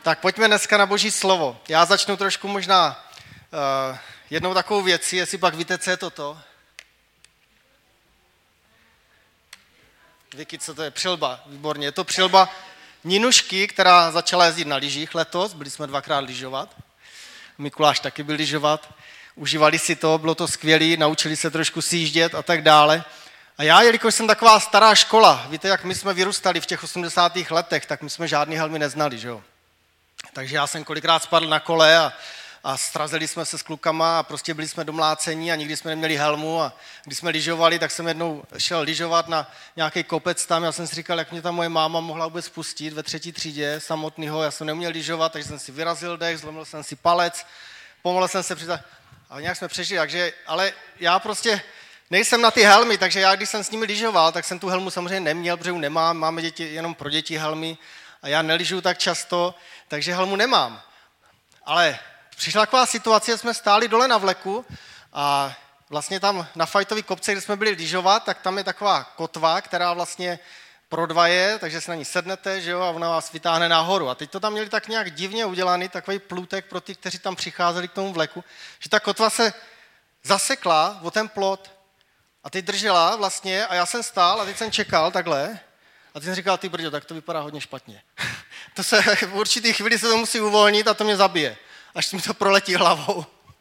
Tak pojďme dneska na Boží slovo. Já začnu trošku možná jednou takovou věcí, jestli pak víte, co je toto. Vicky, co to je? Přilba, výborně. Je to přilba Ninušky, která začala jezdit na lyžích letos, byli jsme 2krát lyžovat. Mikuláš taky byl lyžovat. Užívali si to, bylo to skvělé, naučili se trošku sjíždět a tak dále. A já, jelikož jsem taková stará škola, víte, jak my jsme vyrůstali v těch 80. letech, tak my jsme žádný helmy neznali, že jo. Takže já jsem kolikrát spadl na kole a srazili jsme se s klukama a prostě byli jsme domlácení a nikdy jsme neměli helmu a když jsme lyžovali, tak jsem jednou šel lyžovat na nějaký kopec tam, já jsem si říkal, jak mě tam moje máma mohla vůbec pustit ve 3. třídě samotnýho, já jsem neuměl lyžovat, takže jsem si vyrazil dech, zlomil jsem si palec, pomohl jsem se a nějak jsme přežili, takže, ale já prostě nejsem na ty helmy, takže já, když jsem s nimi lyžoval, tak jsem tu helmu samozřejmě neměl, protože ji nemám, máme děti, jenom pro děti helmy a já nelyžuju tak často, takže helmu nemám. Ale přišla taková situace, že jsme stáli dole na vleku a vlastně tam na Fajtový kopce, kde jsme byli lyžovat, tak tam je taková kotva, která vlastně pro dva je, takže si na ní sednete, že jo, a ona vás vytáhne nahoru. A teď to tam měli tak nějak divně udělaný, takový plutek pro ty, kteří tam přicházeli k tomu vleku, že ta kotva se zasekla o ten plot a teď držela vlastně a já jsem stál a teď jsem čekal takhle a teď jsem říkal, ty brďo, tak to vypadá hodně špatně. To se v určitý chvíli se to musí uvolnit a to mě zabije, až mi to proletí hlavou.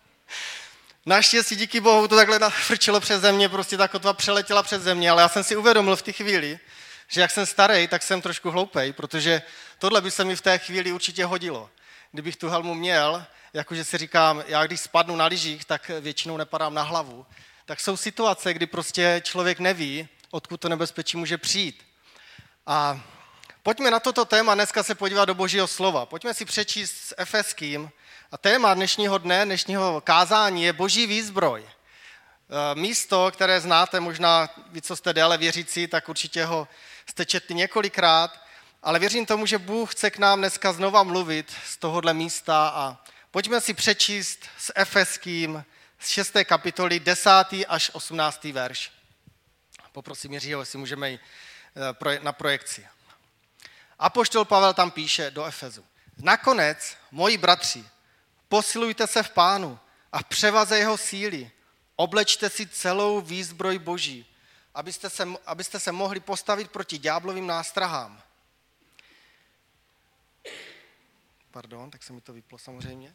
Naštěstí díky Bohu to takhle nafrčilo přes země, prostě ta kotva přeletěla přes země, ale já jsem si uvědomil v té chvíli, že jak jsem starý, tak jsem trošku hloupej, protože tohle by se mi v té chvíli určitě hodilo. Kdybych tu helmu měl, jakože si říkám, já když spadnu na lyžích, tak většinou nepadám na hlavu, tak jsou situace, kdy prostě člověk neví, odkud to nebezpečí může přijít. A pojďme na toto téma dneska se podívat do Božího slova. Pojďme si přečíst s Efeským. A téma dnešního dne, dnešního kázání je Boží výzbroj. Místo, které znáte, možná vy, co jste déle věřící, tak určitě ho jste četli několikrát, ale věřím tomu, že Bůh chce k nám dneska znova mluvit z tohohle místa a pojďme si přečíst s Efeským z 6. kapitoly 10. až 18. verš. Poprosím Jiřího, jestli můžeme jít na projekci. Apoštol Pavel tam píše do Efezu. Nakonec, moji bratři, posilujte se v Pánu a v převaze jeho síly. Oblečte si celou výzbroj Boží, abyste se mohli postavit proti ďáblovým nástrahám. Pardon, tak se mi to vyplo samozřejmě.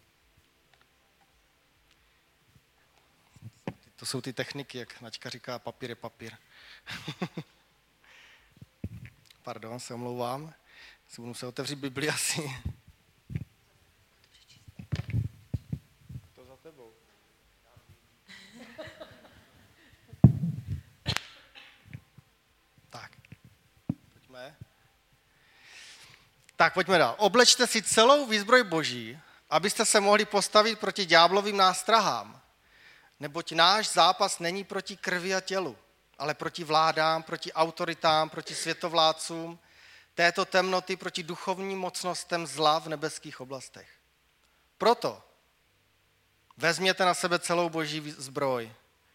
To jsou ty techniky, jak Naďka říká, papír je papír. Pardon, se omlouvám. Si budu muset otevřít Bibli asi. To za tebou. Tak, pojďme. Tak, pojďme dál. Oblečte si celou výzbroj Boží, abyste se mohli postavit proti ďáblovým nástrahám. Neboť náš zápas není proti krvi a tělu, ale proti vládám, proti autoritám, proti světovládcům, této temnoty, proti duchovním mocnostem zla v nebeských oblastech. Proto vezměte na sebe celou Boží zbroj.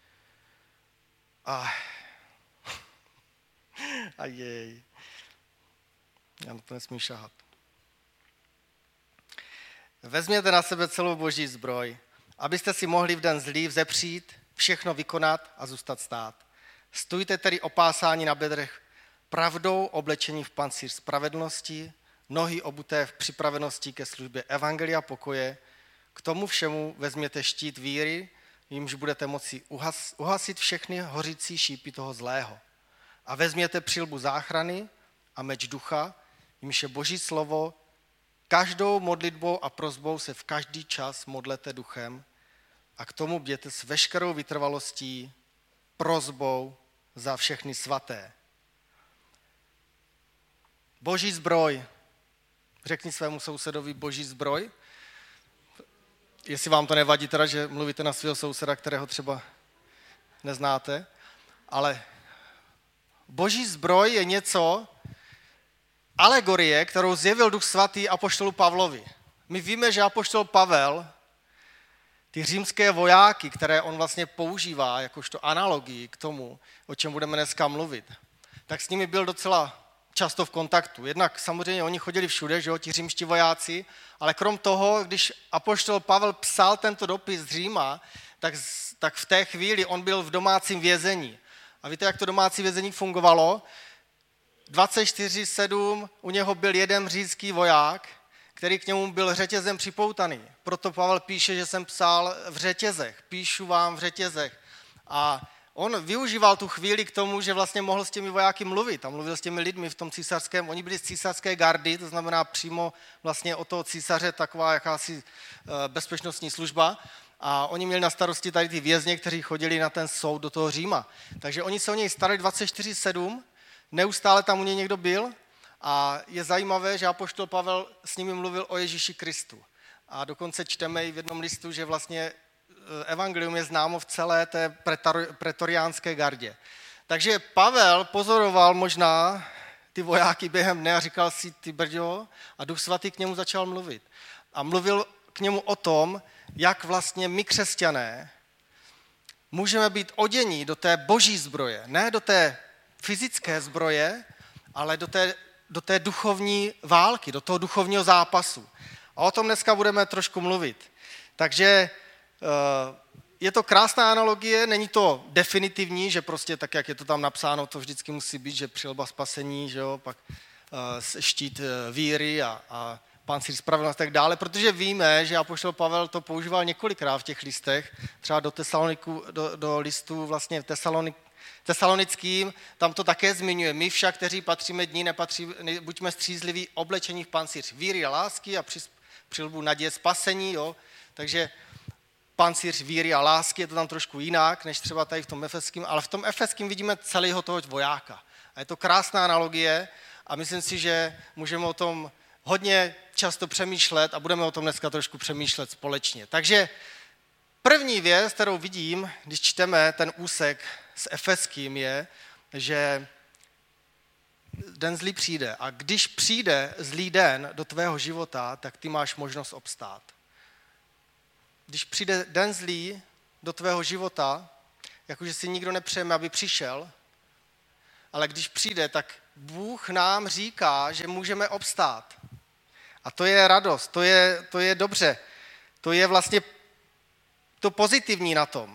Ajej. Já na to nesmím šahat. Vezměte na sebe celou Boží zbroj, abyste si mohli v den zlý vzepřít, všechno vykonat a zůstat stát. Stůjte tedy opásáni na bedrech pravdou, oblečení v pancíř spravedlnosti, nohy obuté v připravenosti ke službě evangelia pokoje. K tomu všemu vezměte štít víry, jímž budete moci uhasit všechny hořící šípy toho zlého. A vezměte přilbu záchrany a meč ducha, jímž je Boží slovo. Každou modlitbou a prosbou se v každý čas modlete duchem a k tomu bděte s veškerou vytrvalostí, prosbou za všechny svaté. Boží zbroj. Řekni svému sousedovi Boží zbroj. Jestli vám to nevadí teda, že mluvíte na svého souseda, kterého třeba neznáte. Ale Boží zbroj je něco, alegorie, kterou zjevil Duch Svatý apoštolu Pavlovi. My víme, že apoštol Pavel ty římské vojáky, které on vlastně používá jakožto analogii k tomu, o čem budeme dneska mluvit, tak s nimi byl docela často v kontaktu. Jednak samozřejmě oni chodili všude, že jo, ti římští vojáci, ale krom toho, když apoštol Pavel psal tento dopis z Říma, tak v té chvíli on byl v domácím vězení. A víte, jak to domácí vězení fungovalo? 24/7 u něho byl jeden římský voják, který k němu byl řetězem připoutaný. Proto Pavel píše, že jsem psal v řetězech, píšu vám v řetězech. A on využíval tu chvíli k tomu, že vlastně mohl s těmi vojáky mluvit a mluvil s těmi lidmi v tom císařském. Oni byli z císařské gardy, to znamená přímo vlastně od toho císaře taková jakási bezpečnostní služba. A oni měli na starosti tady ty vězně, kteří chodili na ten soud do toho Říma. Takže oni se o něj starali 24/7, neustále tam u něj někdo byl a je zajímavé, že apoštol Pavel s nimi mluvil o Ježíši Kristu. A dokonce čteme i v jednom listu, že vlastně evangelium je známo v celé té pretoriánské gardě. Takže Pavel pozoroval možná ty vojáky během dne a říkal si, ty brďo, a Duch Svatý k němu začal mluvit. A mluvil k němu o tom, jak vlastně my křesťané můžeme být odění do té boží zbroje, ne do té fyzické zbroje, ale do té duchovní války, do toho duchovního zápasu. A o tom dneska budeme trošku mluvit. Takže je to krásná analogie, není to definitivní, že prostě tak, jak je to tam napsáno, to vždycky musí být, že přilba spasení, že jo, pak štít víry a pancíř spravedlnosti a tak dále, protože víme, že apoštol Pavel to používal několikrát v těch listech, třeba do listů vlastně tesalonickým, tam to také zmiňuje. My však, kteří patříme dní, buďme střízliví, oblečení v pancíř víry a lásky a přilbu naděje spasení, jo, takže pancíř víry a lásky, je to tam trošku jinak, než třeba tady v tom efeským, ale v tom efeským vidíme celého toho vojáka. A je to krásná analogie a myslím si, že můžeme o tom hodně často přemýšlet a budeme o tom dneska trošku přemýšlet společně. Takže první věc, kterou vidím, když čteme ten úsek s efeským, je, že den zlý přijde. A když přijde zlý den do tvého života, tak ty máš možnost obstát. Když přijde den zlý do tvého života, jakože si nikdo nepřejeme, aby přišel, ale když přijde, tak Bůh nám říká, že můžeme obstát. A to je radost, to je dobře. To je vlastně to pozitivní na tom.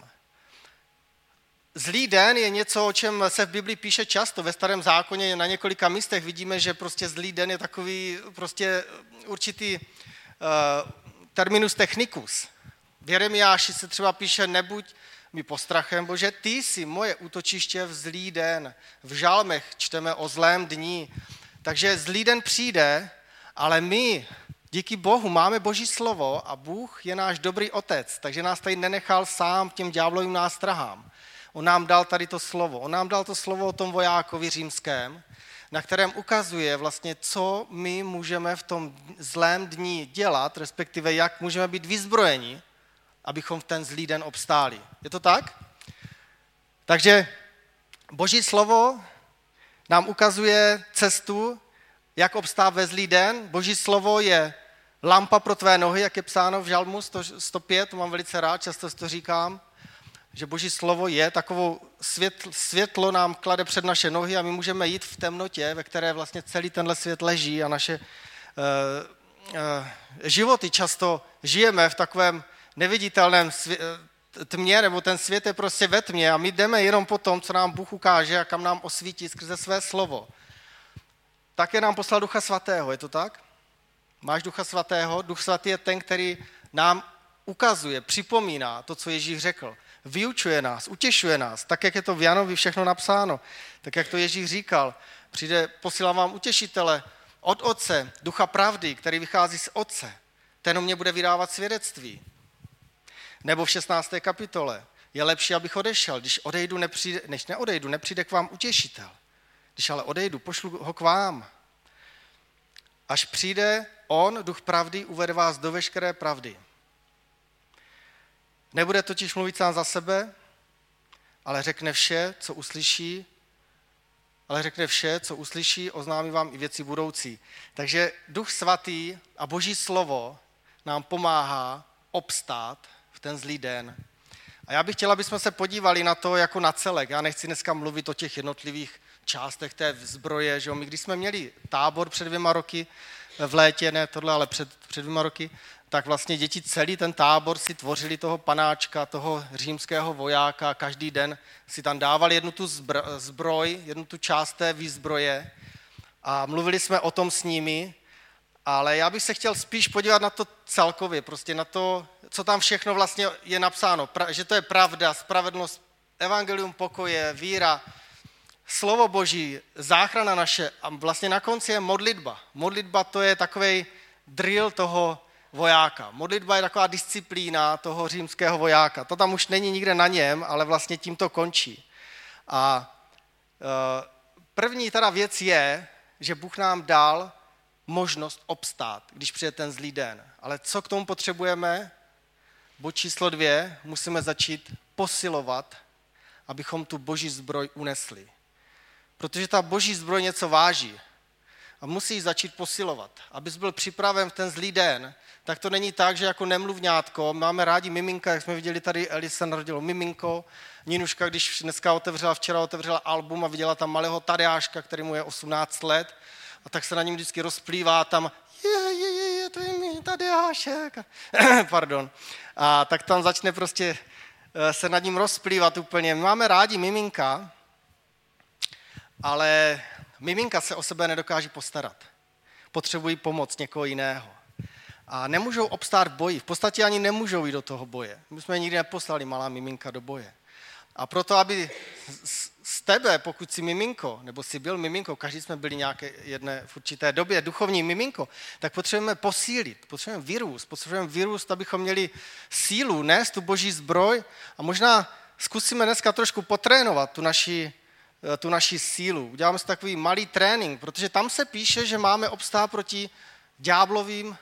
Zlý den je něco, o čem se v Biblii píše často. Ve Starém zákoně na několika místech vidíme, že prostě zlý den je takový prostě určitý terminus technicus. V Jeremiáši se třeba píše, nebuď mi postrachem, Bože, ty jsi moje útočiště v zlý den. V žalmech čteme o zlém dni. Takže zlý den přijde, ale my, díky Bohu, máme Boží slovo a Bůh je náš dobrý otec, takže nás tady nenechal sám těm ďáblovým nástrahám. On nám dal tady to slovo. On nám dal to slovo o tom vojákovi římském, na kterém ukazuje vlastně, co my můžeme v tom zlém dni dělat, respektive jak můžeme být vyzbrojeni, abychom v ten zlý den obstáli. Je to tak? Takže Boží slovo nám ukazuje cestu, jak obstát ve zlý den. Boží slovo je lampa pro tvé nohy, jak je psáno v Žalmu 105, to mám velice rád, často to říkám, že Boží slovo je takovou světlo nám klade před naše nohy a my můžeme jít v temnotě, ve které vlastně celý tenhle svět leží a naše životy často žijeme v takovém neviditelném tmě, nebo ten svět je prostě ve tmě a my jdeme jenom po tom, co nám Bůh ukáže a kam nám osvítí skrze své slovo. Také nám poslal Ducha Svatého, je to tak? Máš Ducha Svatého? Duch Svatý je ten, který nám ukazuje, připomíná to, co Ježíš řekl. Vyučuje nás, utěšuje nás, tak, jak je to v Janovi všechno napsáno. Tak, jak to Ježíš říkal. Posílám vám utěšitele od Otce, Ducha pravdy, který vychází z Otce. Ten o mě bude vydávat svědectví. Nebo v 16. kapitole. Je lepší, abych odešel. Než neodejdu, nepřijde k vám utěšitel. Když ale odejdu, pošlu ho k vám. Až přijde on, Duch pravdy, uvede vás do veškeré pravdy. Nebude totiž mluvit sám za sebe, ale řekne vše, co uslyší, oznámí vám i věci budoucí. Takže Duch Svatý a Boží slovo nám pomáhá obstát v ten zlý den. A já bych chtěla, abychom se podívali na to jako na celek. Já nechci dneska mluvit o těch jednotlivých částech té zbroje. Že jo? My když jsme měli tábor před 2 roky, v létě, ne tohle, ale před 2 roky, tak vlastně děti celý ten tábor si tvořili toho panáčka, toho římského vojáka, každý den si tam dávali jednu tu zbroj, jednu tu část té výzbroje a mluvili jsme o tom s nimi, ale já bych se chtěl spíš podívat na to celkově, prostě na to, co tam všechno vlastně je napsáno, že to je pravda, spravedlnost, evangelium pokoje, víra, slovo Boží, záchrana naše a vlastně na konci je modlitba. Modlitba to je takovej drill toho vojáka. Modlitba je taková disciplína toho římského vojáka. To tam už není nikde na něm, ale vlastně tím to končí. A první teda věc je, že Bůh nám dal možnost obstát, když přijde ten zlý den. Ale co k tomu potřebujeme? Bod číslo 2, musíme začít posilovat, abychom tu Boží zbroj unesli. Protože ta Boží zbroj něco váží a musíš začít posilovat. Abys byl připraven v ten zlý den, tak to není tak, že jako nemluvňátko, máme rádi miminka, jak jsme viděli tady, Eli se narodilo miminko, Ninuška, když včera otevřela album a viděla tam malého Tadeáška, který mu je 18 let, a tak se na něm vždycky rozplývá tam, to je mi Tadeášek, pardon. A tak tam začne prostě se nad ním rozplývat úplně. My máme rádi miminka, ale miminka se o sebe nedokáží postarat. Potřebují pomoc někoho jiného. A nemůžou obstát v boji. V podstatě ani nemůžou jít do toho boje. My jsme nikdy neposlali malá miminka do boje. A proto, aby z tebe, pokud jsi miminko, nebo jsi byl miminko, každý jsme byli nějaké jedné v určité době duchovní miminko, tak potřebujeme posílit, potřebujeme vyrůst, abychom měli sílu, nést tu Boží zbroj a možná zkusíme dneska trošku potrénovat tu naši sílu. Uděláme si takový malý trénink, protože tam se píše, že máme obstát proti ďáblovým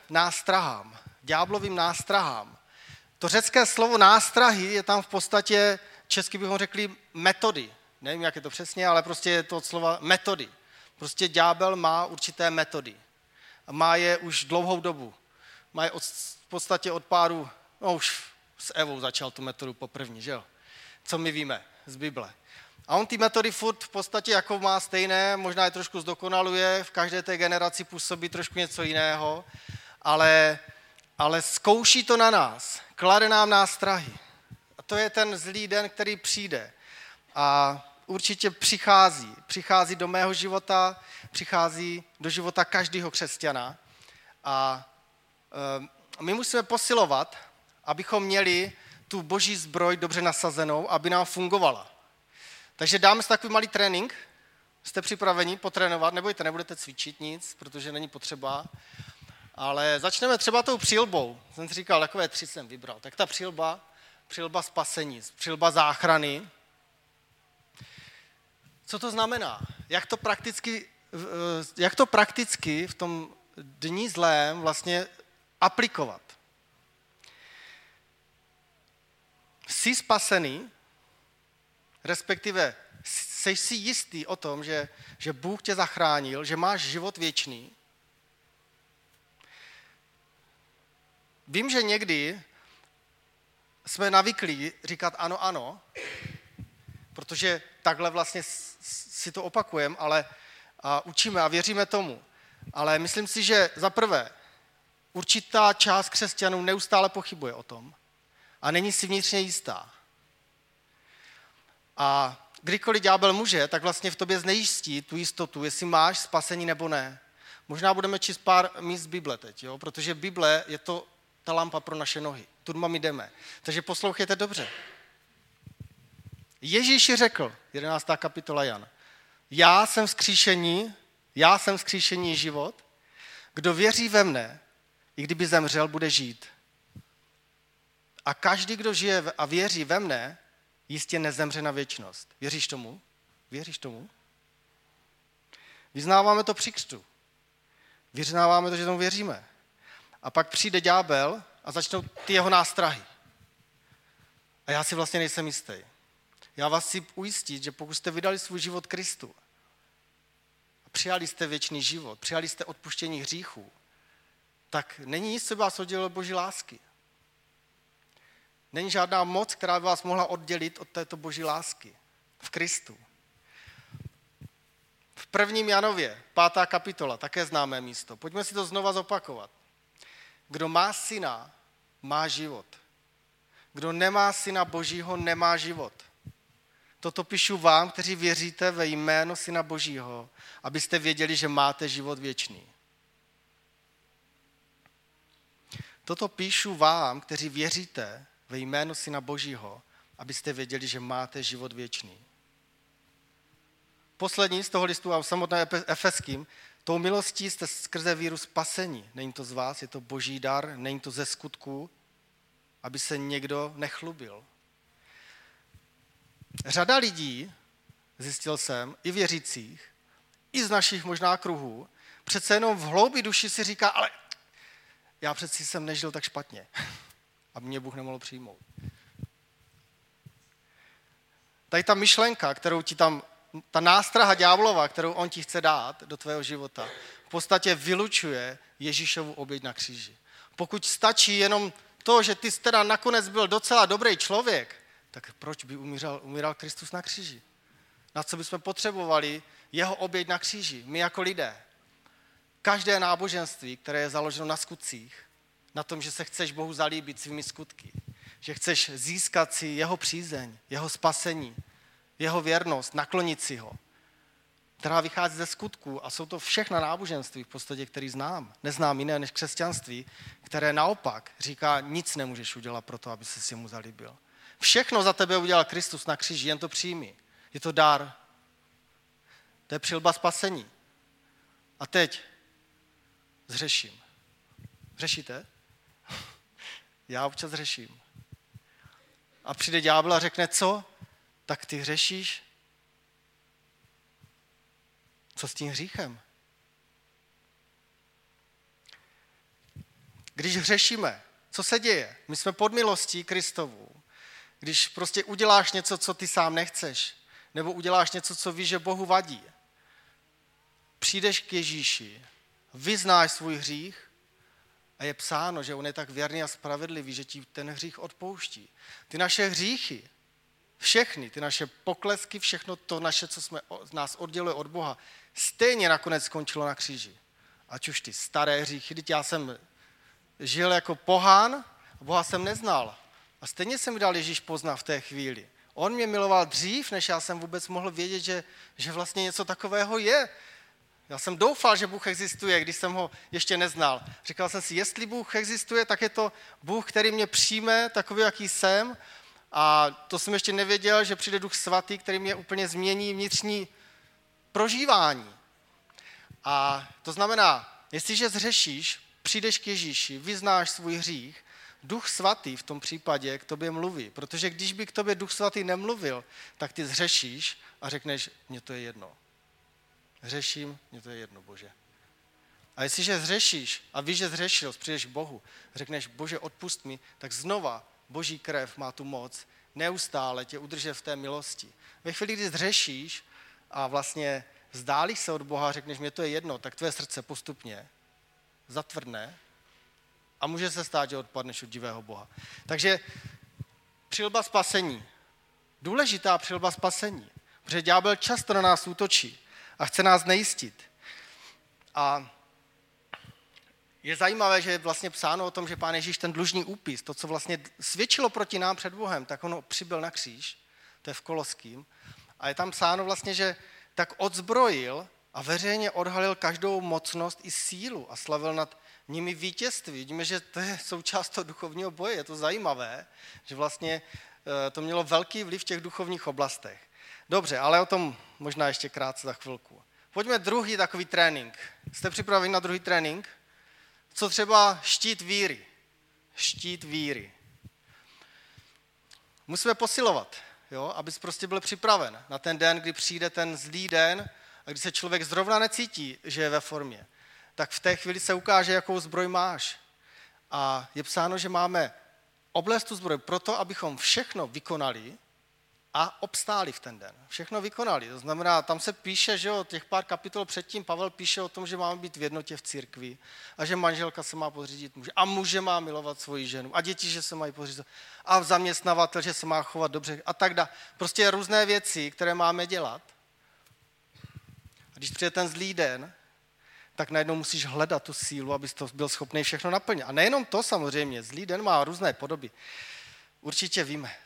nástrahám. To řecké slovo nástrahy je tam v podstatě, česky bychom řekli metody. Nevím, jak je to přesně, ale prostě je to od slova metody. Prostě ďábel má určité metody. A má je už dlouhou dobu. Má je v podstatě od páru, už s Evou začal tu metodu poprvní, že jo? Co my víme z Bible. A on ty metody furt v podstatě jako má stejné, možná je trošku zdokonaluje, v každé té generaci působí trošku něco jiného, ale zkouší to na nás, klade nám nástrahy. A to je ten zlý den, který přijde. A určitě přichází do mého života, přichází do života každého křesťana. A my musíme posilovat, abychom měli tu Boží zbroj dobře nasazenou, aby nám fungovala. Takže dáme si takový malý trénink. Jste připraveni potrénovat? Nebojte, nebudete cvičit nic, protože není potřeba. Ale začneme třeba tou přilbou. Jsem si říkal, takové 3 jsem vybral. Tak ta přilba spasení, přilba záchrany. Co to znamená? Jak to prakticky v tom dni zlém vlastně aplikovat? Jsi spasený, respektive jsi si jistý o tom, že Bůh tě zachránil, že máš život věčný. Vím, že někdy jsme navyklí říkat ano, protože takhle vlastně si to opakujeme, ale učíme a věříme tomu. Ale myslím si, že za prvé určitá část křesťanů neustále pochybuje o tom a není si vnitřně jistá. A kdykoliv ďábel může, tak vlastně v tobě znejistí tu jistotu, jestli máš spasení nebo ne. Možná budeme číst pár míst z Bible teď, jo? Protože Bible je to ta lampa pro naše nohy. Tudma my jdeme. Takže poslouchejte dobře. Ježíš řekl, 11. kapitola Jan, já jsem vzkříšení život, kdo věří ve mne, i kdyby zemřel, bude žít. A každý, kdo žije a věří ve mne, jistě nezemře na věčnost. Věříš tomu? Věříš tomu? Vyznáváme to při křtu. Vyznáváme to, že tomu věříme. A pak přijde ďábel a začnou ty jeho nástrahy. A já si vlastně nejsem jistý. Já vás chci ujistit, že pokud jste vydali svůj život Kristu a přijali jste věčný život, přijali jste odpuštění hříchů, tak není nic, co by vás oddělilo od Boží lásky. Není žádná moc, která by vás mohla oddělit od této Boží lásky v Kristu. V 1. Janově, 5. kapitola, také známé místo. Pojďme si to znova zopakovat. Kdo má syna, má život. Kdo nemá syna Božího, nemá život. Toto píšu vám, kteří věříte ve jméno Syna Božího, abyste věděli, že máte život věčný. Toto píšu vám, kteří věříte ve jméno Syna Božího, abyste věděli, že máte život věčný. Poslední z toho listu a samotné Efeským, tou milostí jste skrze víru spasení. Není to z vás, je to Boží dar, není to ze skutků, aby se někdo nechlubil. Řada lidí, zjistil jsem, i věřících, i z našich možná kruhů, přece jenom v hloubi duši si říká, ale já přeci jsem nežil tak špatně, aby mě Bůh nemohl přijmout. Tady ta myšlenka, kterou ti tam, ta nástraha ďáblova, kterou on ti chce dát do tvého života, v podstatě vylučuje Ježíšovu oběť na kříži. Pokud stačí jenom to, že ty jsi teda nakonec byl docela dobrý člověk, tak proč by umíral Kristus na kříži? Na co bychom potřebovali jeho oběť na kříži? My jako lidé. Každé náboženství, které je založeno na skutcích, na tom, že se chceš Bohu zalíbit svými skutky, že chceš získat si jeho přízeň, jeho spasení, jeho věrnost, naklonit si ho, která vychází ze skutků a jsou to všechna náboženství v podstatě, který znám. Neznám jiné než křesťanství, které naopak říká, nic nemůžeš udělat pro to, aby se si mu zalíbil. Všechno za tebe udělal Kristus na kříži, jen to přijmi. Je to dar. To je přilba spasení. A teď zřeším. Řešíte? Já občas řeším. A přijde ďábel a řekne, co? Tak ty hřešíš? Co s tím hříchem? Když hřešíme, co se děje? My jsme pod milostí Kristovou. Když prostě uděláš něco, co ty sám nechceš, nebo uděláš něco, co víš, že Bohu vadí, přijdeš k Ježíši, vyznáš svůj hřích a je psáno, že on je tak věrný a spravedlivý, že ti ten hřích odpouští. Ty naše hříchy, všechny, ty naše poklesky, všechno to naše, co nás odděluje od Boha, stejně nakonec skončilo na kříži. Ať už ty staré hříchy, teď já jsem žil jako pohán a Boha jsem neznal. A stejně jsem mi dal Ježíš poznat v té chvíli. On mě miloval dřív, než já jsem vůbec mohl vědět, že vlastně něco takového je. Já jsem doufal, že Bůh existuje, když jsem ho ještě neznal. Říkal jsem si, jestli Bůh existuje, tak je to Bůh, který mě přijme takový, jaký jsem. A to jsem ještě nevěděl, že přijde Duch Svatý, který mě úplně změní vnitřní prožívání. A to znamená, jestliže zřešíš, přijdeš k Ježíši, vyznáš svůj hřích, Duch Svatý v tom případě k tobě mluví. Protože když by k tobě Duch Svatý nemluvil, tak ty zřešíš a řekneš, mně to je jedno. Hřeším, mně to je jedno, Bože. A jestliže zřešíš a víš, že zřešil, přijdeš k Bohu, řekneš, Bože, odpust mi, tak znova Boží krev má tu moc neustále tě udržet v té milosti. Ve chvíli, kdy zřešíš a vlastně vzdálíš se od Boha a řekneš, mně to je jedno, tak tvé srdce postupně zatvrdne a může se stát, že odpadneš od divého Boha. Takže přilba spasení. Důležitá přilba spasení. Protože ďábel často na nás útočí a chce nás znejistit. A je zajímavé, že je vlastně psáno o tom, že Pán Ježíš ten dlužný úpis, to, co vlastně svědčilo proti nám před Bohem, tak ono přibyl na kříž, to je v Koloským. A je tam psáno vlastně, že tak odzbrojil a veřejně odhalil každou mocnost i sílu a slavil nad nimi vítězství. Vidíme, že to je součást toho duchovního boje. Je to zajímavé, že vlastně to mělo velký vliv v těch duchovních oblastech. Dobře, ale o tom možná ještě krátce za chvilku. Pojďme druhý takový trénink. Jste připraveni na druhý trénink? Co třeba štít víry? Štít víry. Musíme posilovat, jo? Abys prostě byl připraven na ten den, kdy přijde ten zlý den a kdy se člověk zrovna necítí, že je ve formě. Tak v té chvíli se ukáže, jakou zbroj máš. A je psáno, že máme oblést tu zbroj proto, abychom všechno vykonali a obstáli v ten den. Všechno vykonali. To znamená, tam se píše, že jo, těch pár kapitol předtím Pavel píše o tom, že máme být v jednotě v církvi a že manželka se má podřídit muži a muže má milovat svoji ženu a děti, že se mají podřídit a zaměstnavatel, že se má chovat dobře a tak dále. Prostě různé věci, které máme dělat. A když přijde ten zlý den, tak najednou musíš hledat tu sílu, abys to byl schopný všechno naplnit. A nejenom to samozřejmě, zlý den má různé podoby. Určitě víme.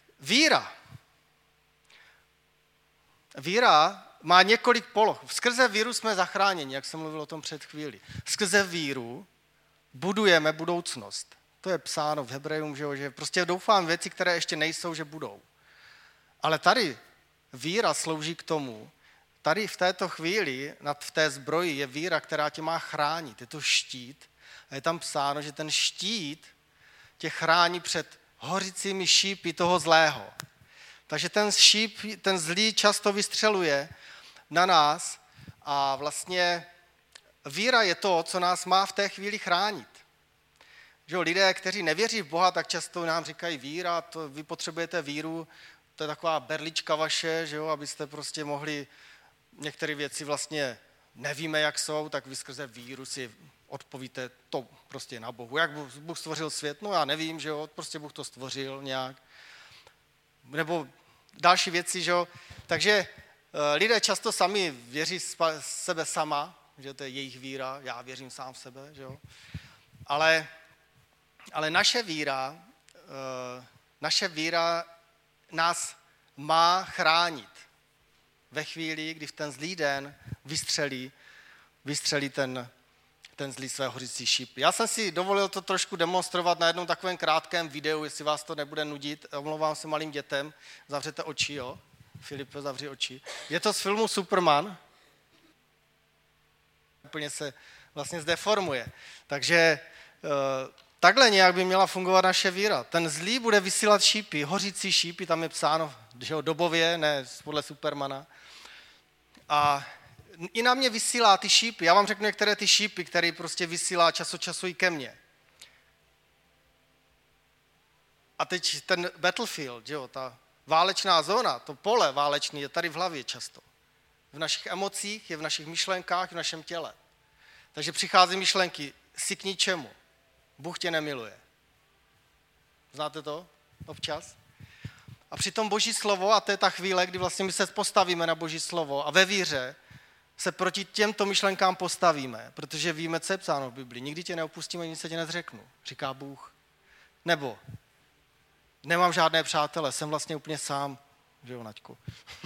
Víra má několik poloh. Skrze víru jsme zachráněni, jak jsem mluvil o tom před chvíli. Skrze víru budujeme budoucnost. To je psáno v Hebrejům, že prostě doufám věci, které ještě nejsou, že budou. Ale tady víra slouží k tomu, tady v této chvíli, v té zbroji je víra, která tě má chránit. Je to štít. A je tam psáno, že ten štít tě chrání před hořícími šípy toho zlého. Takže ten šíp, ten zlý často vystřeluje na nás a vlastně víra je to, co nás má v té chvíli chránit. Že lidé, kteří nevěří v Boha, tak často nám říkají víra, to vy potřebujete víru, to je taková berlička vaše, že jo, abyste prostě mohli, některé věci vlastně nevíme, jak jsou, tak vy skrze víru si odpovíte to prostě na Bohu. Jak Bůh stvořil svět? No já nevím, že jo, prostě Bůh to stvořil nějak. Nebo další věci, že jo. Takže lidé často sami věří sebe sama, že to je jejich víra, já věřím sám v sebe, že jo. Ale naše víra nás má chránit ve chvíli, kdy v ten zlý den vystřelí ten zlý své hořící šípy. Já jsem si dovolil to trošku demonstrovat na jednom takovém krátkém videu, jestli vás to nebude nudit. Omlouvám se malým dětem. Zavřete oči, jo? Filipe, zavři oči. Je to z filmu Superman. Úplně se vlastně zdeformuje. Takže takhle nějak by měla fungovat naše víra. Ten zlý bude vysílat šípy, hořící šípy, tam je psáno, že jo, dobově, ne podle Supermana. A i na mě vysílá ty šípy. Já vám řeknu některé ty šípy, které prostě vysílá čas od času i ke mně. A teď ten battlefield, jo, ta válečná zóna, to pole válečné je tady v hlavě často. V našich emocích, je v našich myšlenkách, v našem těle. Takže přichází myšlenky, jsi k ničemu. Bůh tě nemiluje. Znáte to občas? A přitom Boží slovo, a to je ta chvíle, kdy vlastně my se postavíme na Boží slovo a ve víře se proti těmto myšlenkám postavíme, protože víme, co je psáno v Biblii. Nikdy tě neopustím, ani nic se tě nezřeknu, říká Bůh. Nebo nemám žádné přátele, jsem vlastně úplně sám, že jo, Naďku.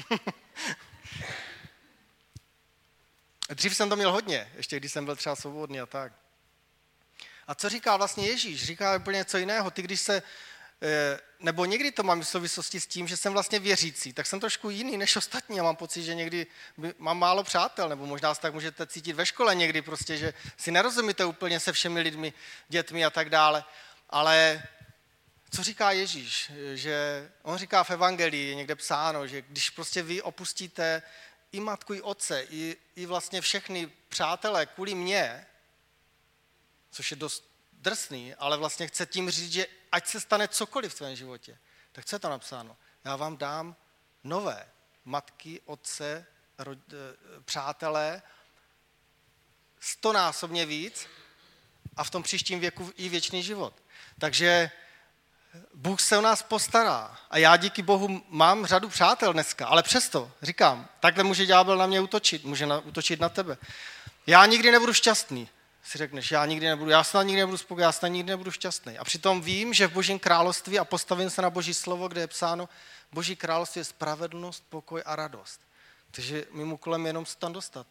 Dřív jsem to měl hodně, ještě když jsem byl třeba svobodný a tak. A co říká vlastně Ježíš? Říká úplně něco jiného. Ty, když se, nebo někdy to mám v souvislosti s tím, že jsem vlastně věřící, tak jsem trošku jiný než ostatní a mám pocit, že někdy mám málo přátel, nebo možná se tak můžete cítit ve škole někdy prostě, že si nerozumíte úplně se všemi lidmi, dětmi a tak dále. Ale co říká Ježíš? Že on říká v evangelii, je někde psáno, že když prostě vy opustíte i matku, i otce, i vlastně všechny přátelé kvůli mně, což je dost drsný, ale vlastně chce tím říct, že ať se stane cokoliv v tvém životě, tak co je tam napsáno? Já vám dám nové matky, otce, přátelé, 100násobně víc a v tom příštím věku i věčný život. Takže Bůh se o nás postará a já díky Bohu mám řadu přátel dneska, ale přesto říkám, takhle může ďábel na mě útočit, může útočit na tebe. Já nikdy nebudu šťastný. Si řekneš, já snad nikdy nebudu spokojený, já snad nikdy nebudu šťastný. A přitom vím, že v Božím království, a postavím se na Boží slovo, kde je psáno, Boží království je spravedlnost, pokoj a radost. Takže mým úkolem je jenom se tam dostat.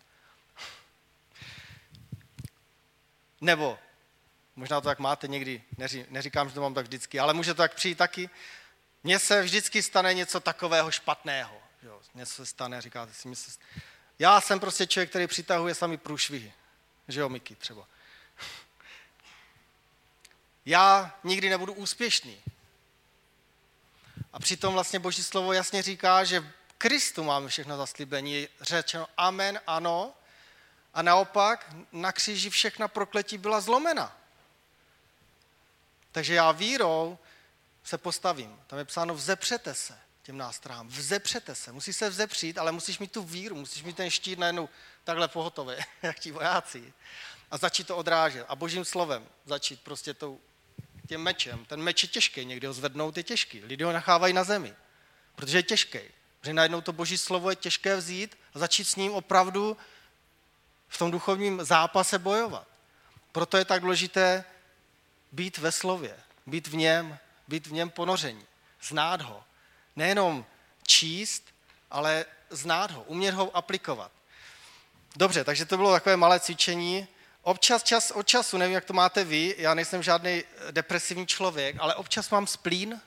Nebo, možná to tak máte někdy, neříkám, že to mám tak vždycky, ale může to tak přijít taky. Mně se vždycky stane něco takového špatného. Jo, něco se stane, říkáte si, já jsem prostě člověk, který přitahuje sami průšvihy. Že jo, Miky třeba. Já nikdy nebudu úspěšný. A přitom vlastně Boží slovo jasně říká, že v Kristu máme všechno zaslíbení. Je řečeno amen, ano. A naopak na kříži všechna prokletí byla zlomena. Takže já vírou se postavím. Tam je psáno vzepřete se těm nástrahám. Vzepřete se. Musíš se vzepřít, ale musíš mít tu víru, musíš mít ten štít najednou takhle pohotový, jak ti vojáci. A začít to odrážet. A Božím slovem začít prostě tím mečem. Ten meč je těžký, někdy ho zvednout je těžký. Lidé ho nechávají na zemi, protože je těžký. Protože najednou to Boží slovo je těžké vzít a začít s ním opravdu v tom duchovním zápase bojovat. Proto je tak důležité být ve slově, být v něm ponoření, znát ho. Nejenom číst, ale znát ho, umět ho aplikovat. Dobře, takže to bylo takové malé cvičení. Občas, čas od času, nevím, jak to máte vy, já nejsem žádný depresivní člověk, ale občas mám splín.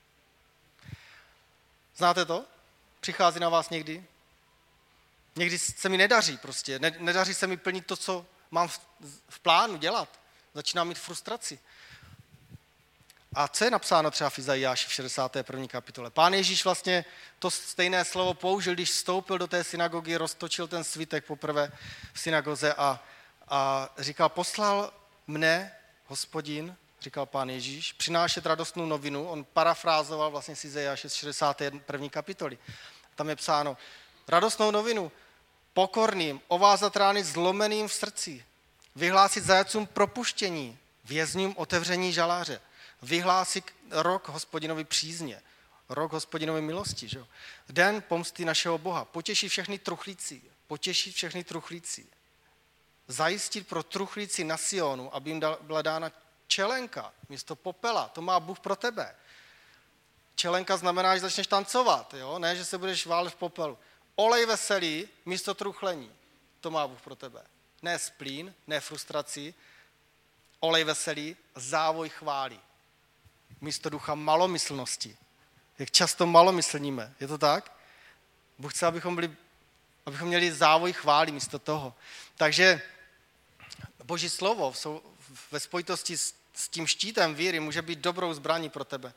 Znáte to? Přichází na vás někdy? Někdy se mi nedaří prostě, nedaří se mi plnit to, co mám v plánu dělat. Začínám mít frustraci. A co je napsáno třeba v Izajáši v 61. kapitole? Pán Ježíš vlastně to stejné slovo použil, když vstoupil do té synagogy, roztočil ten svitek poprvé v synagoze a říkal, poslal mne Hospodin, říkal Pán Ježíš, přinášet radostnou novinu. On parafrázoval vlastně z Izajáše z 61. kapitoly. Tam je psáno, radostnou novinu pokorným, ovázat rány zlomeným v srdci, vyhlásit zajatcům propuštění, vězňům otevření žaláře, vyhlásit rok Hospodinovi přízně, rok Hospodinovi milosti, že? Den pomsty našeho Boha, potěšit všechny truchlíci, zajistit pro truchlíci na Sionu, aby jim byla dána čelenka místo popela, to má Bůh pro tebe. Čelenka znamená, že začneš tancovat, jo? Ne, že se budeš válet v popelu. Olej veselý místo truchlení, to má Bůh pro tebe. Ne splín, ne frustraci, olej veselý, závoj chvály. Místo ducha malomyslnosti. Jak často malomyslníme, je to tak? Bůh chce, abychom měli závoj chvály místo toho. Takže Boží slovo ve spojitosti s tím štítem víry může být dobrou zbraní pro tebe.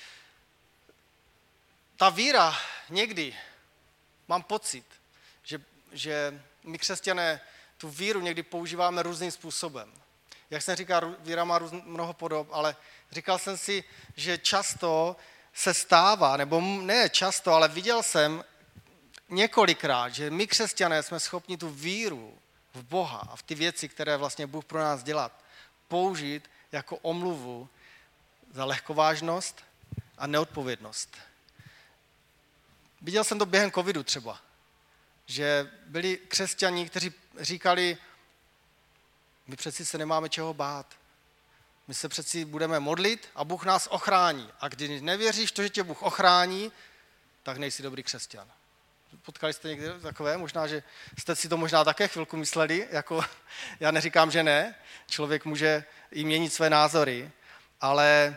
Ta víra někdy, mám pocit, že my křesťané tu víru někdy používáme různým způsobem. Jak jsem říkal, víra má mnoho podob, ale říkal jsem si, že často se stává, nebo ne často, ale viděl jsem několikrát, že my křesťané jsme schopni tu víru v Boha a v ty věci, které vlastně Bůh pro nás dělá, použít jako omluvu za lehkovážnost a neodpovědnost. Viděl jsem to během covidu třeba, že byli křesťané, kteří říkali, my přeci se nemáme čeho bát. My se přeci budeme modlit a Bůh nás ochrání. A když nevěříš to, že tě Bůh ochrání, tak nejsi dobrý křesťan. Potkali jste někdy takové? Možná, že jste si to možná také chvilku mysleli, jako já neříkám, že ne. Člověk může i měnit své názory, ale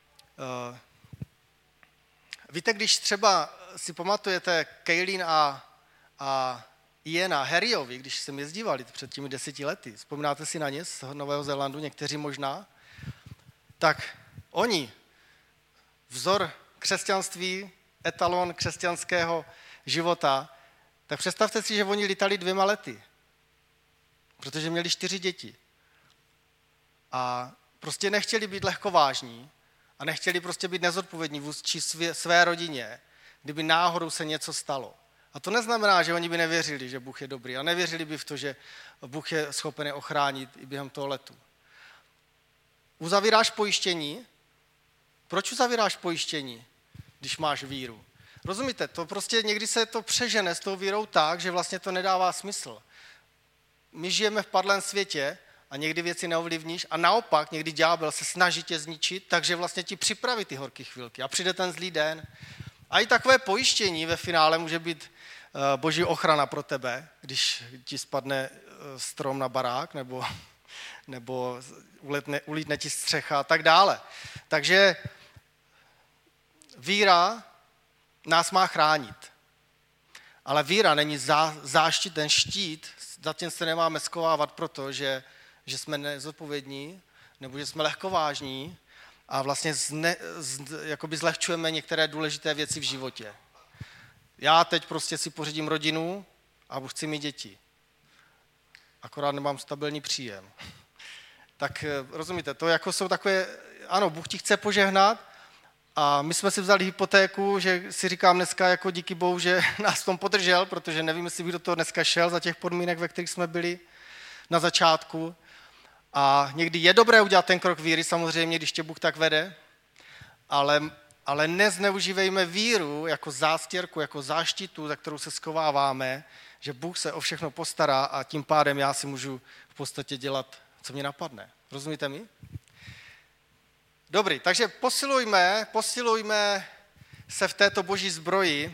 víte, když třeba si pamatujete Kaylin a Iana Harryovi, když jsem jezdívali před těmi 10 lety, vzpomínáte si na ně z Nového Zélandu, někteří možná, tak oni, vzor křesťanství, etalon křesťanského života, tak představte si, že oni lítali 2 lety, protože měli 4 děti. A prostě nechtěli být lehkovážní a nechtěli prostě být nezodpovědní vůči své rodině, kdyby náhodou se něco stalo. A to neznamená, že oni by nevěřili, že Bůh je dobrý a nevěřili by v to, že Bůh je schopen je ochránit i během toho letu. Uzavíráš pojištění? Proč uzavíráš pojištění, když máš víru? Rozumíte, to prostě někdy se to přežene s tou vírou tak, že vlastně to nedává smysl. My žijeme v padlém světě a někdy věci neovlivníš a naopak někdy ďábel se snaží tě zničit, takže vlastně ti připraví ty horké chvilky a přijde ten zlý den. A i takové pojištění ve finále může být Boží ochrana pro tebe, když ti spadne strom na barák nebo ulítne ti střecha a tak dále. Takže víra nás má chránit. Ale víra není záštit, ten štít, zatím se nemáme schovávat proto, že jsme nezodpovědní nebo že jsme lehkovážní a vlastně jakoby zlehčujeme některé důležité věci v životě. Já teď prostě si pořídím rodinu a chci mít děti. Akorát nemám stabilní příjem. Tak rozumíte, to jako jsou takové, ano, Bůh ti chce požehnat a my jsme si vzali hypotéku, že si říkám dneska jako díky Bohu, že nás v tom podržel, protože nevím, jestli bych do toho dneska šel za těch podmínek, ve kterých jsme byli na začátku. A někdy je dobré udělat ten krok víry, samozřejmě, když tě Bůh tak vede, ale nezneužívejme víru jako zástěrku, jako záštitu, za kterou se schováváme, že Bůh se o všechno postará a tím pádem já si můžu v podstatě dělat, co mě napadne. Rozumíte mi? Dobrý, takže posilujme se v této boží zbroji.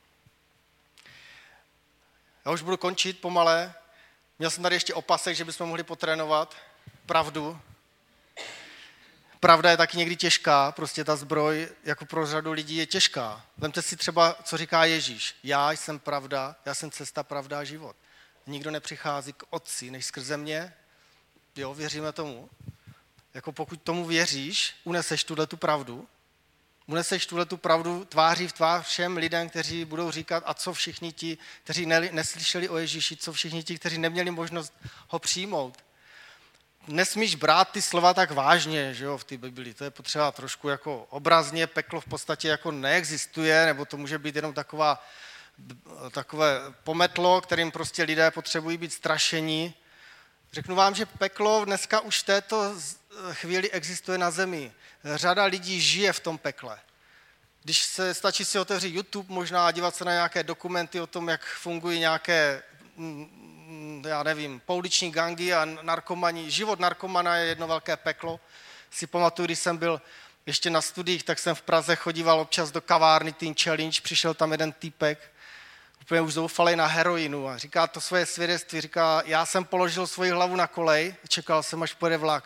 Já už budu končit pomale. Měl jsem tady ještě opasek, že bychom mohli potrénovat pravdu. Pravda je taky někdy těžká, prostě ta zbroj jako pro řadu lidí je těžká. Vemte si třeba, co říká Ježíš. Já jsem pravda, já jsem cesta, pravda a život. Nikdo nepřichází k Otci, než skrze mě. Jo, věříme tomu. Jako pokud tomu věříš, uneseš tuhletu pravdu. Uneseš tuhletu pravdu tváří v tvář všem lidem, kteří budou říkat, a co všichni ti, kteří neslyšeli o Ježíši, co všichni ti, kteří neměli možnost ho přijmout. Nesmíš brát ty slova tak vážně, že jo, v té Bibli. To je potřeba trošku jako obrazně, peklo v podstatě jako neexistuje, nebo to může být jenom takové pometlo, kterým prostě lidé potřebují být strašení. Řeknu vám, že peklo dneska už v této chvíli existuje na zemi. Řada lidí žije v tom pekle. Stačí si otevřít YouTube možná a dívat se na nějaké dokumenty o tom, jak fungují nějaké, já nevím, pouliční gangy a narkomani. Život narkomana je jedno velké peklo. Si pamatuju, když jsem byl ještě na studiích, tak jsem v Praze chodíval občas do kavárny Teen Challenge, přišel tam jeden týpek, úplně už zoufalej na heroinu a říká to svoje svědectví, říká, já jsem položil svoji hlavu na kolej, čekal jsem, až pojede vlak.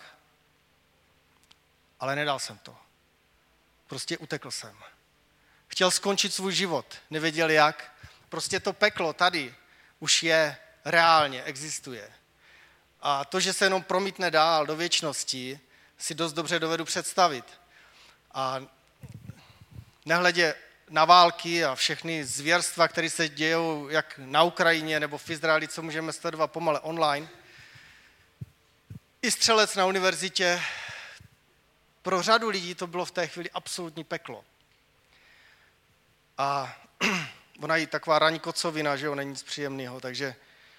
Ale nedal jsem to. Prostě utekl jsem. Chtěl skončit svůj život, nevěděl jak. Prostě to peklo tady už je, reálně existuje. A to, že se jenom promítne dál do věčnosti, si dost dobře dovedu představit. A nehledě na války a všechny zvěrstva, které se dějou jak na Ukrajině nebo v Izraeli, co můžeme sledovat pomale online. I střelec na univerzitě, pro řadu lidí to bylo v té chvíli absolutní peklo. A ona je taková ranní kocovina, že jo, není nic příjemného, takže...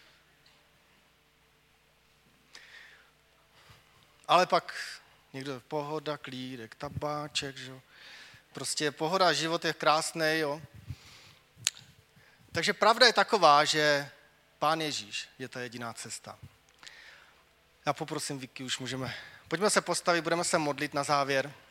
Ale pak někdo pohoda, klídek, tabáček, že jo. Prostě pohoda, život je krásný, jo. Takže pravda je taková, že Pán Ježíš je ta jediná cesta. Já poprosím Vicky, už můžeme... Pojďme se postavit, budeme se modlit na závěr.